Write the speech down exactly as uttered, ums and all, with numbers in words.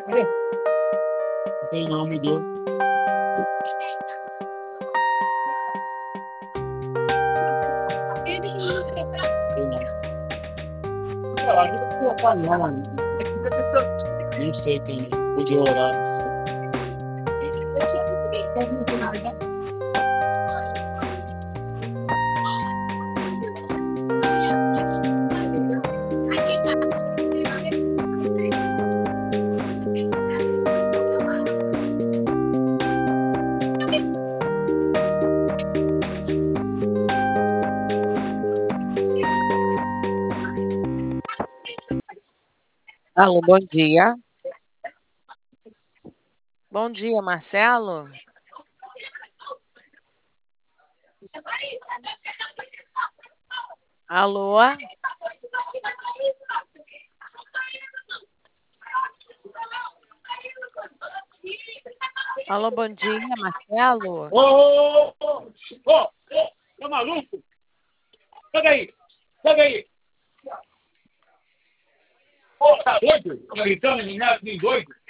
Tem não, mudou. Não sei quem podia orar. Alô, bom dia. Bom dia, Marcelo. Alô? Alô, bom dia, Marcelo. Ô, ô, ô, ô, tá maluco? Pega aí, pega aí. Ô, tá doido? Gritando, nem doido?